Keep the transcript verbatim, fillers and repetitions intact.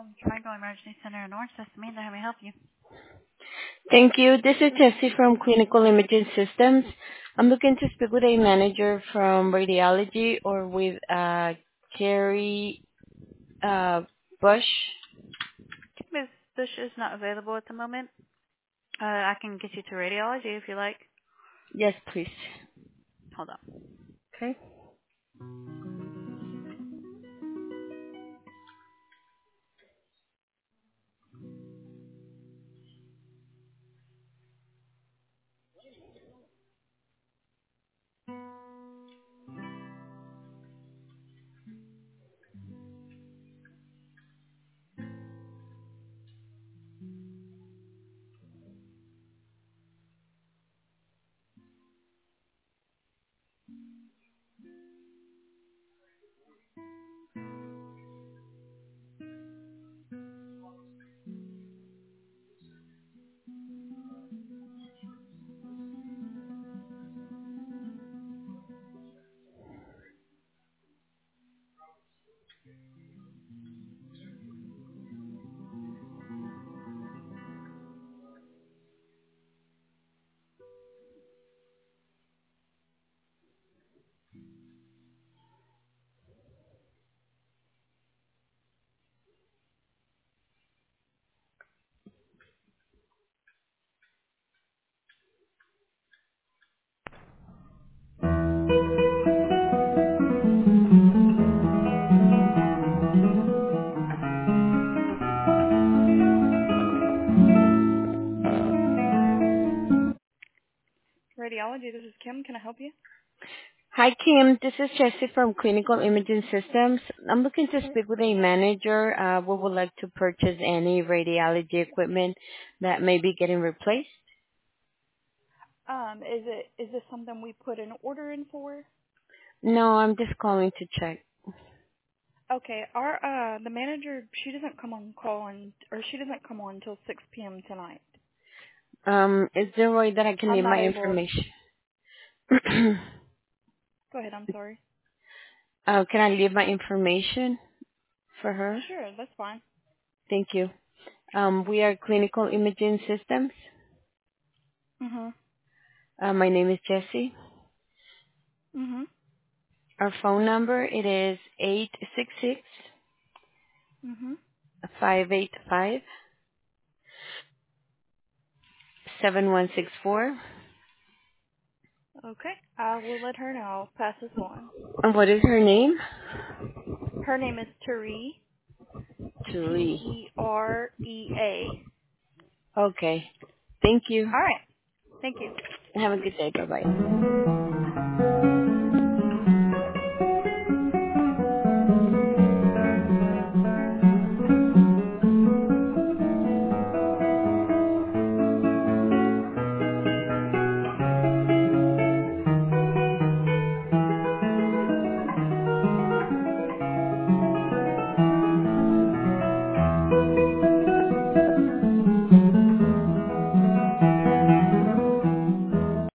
Triangle Emergency Center in Orange. Samantha, how may I help you? Thank you. This is Jessie from Clinical Imaging Systems. I'm looking to speak with a manager from radiology or with uh, Carrie uh, Bush. Miss Bush is not available at the moment. Uh, I can get you to radiology if you like. Yes, please. Hold on. Okay. Radiology, this is Kim. Can I help you? Hi, Kim. This is Jessie from Clinical Imaging Systems. I'm looking to speak with a manager. Uh, we would like to purchase any radiology equipment that may be getting replaced. Um, is it is this something we put an order in for? No, I'm just calling to check. Okay, our uh the manager, she doesn't come on call and or she doesn't come on until six p m tonight. Um, is there a way that I can I'm leave not my able. information? Go ahead. I'm sorry. uh, can I leave my information for her? Sure, that's fine. Thank you. Um, we are Clinical Imaging Systems. Mhm. Uh, my name is Jessie. Mhm. Our phone number it is eight six six Mhm. five eight five seven one six four. Okay. I will let her know. I'll pass this on. And what is her name? Her name is Tari. T Julie. E R E A. Okay. Thank you. All right. Thank you. Have a good day. Bye bye.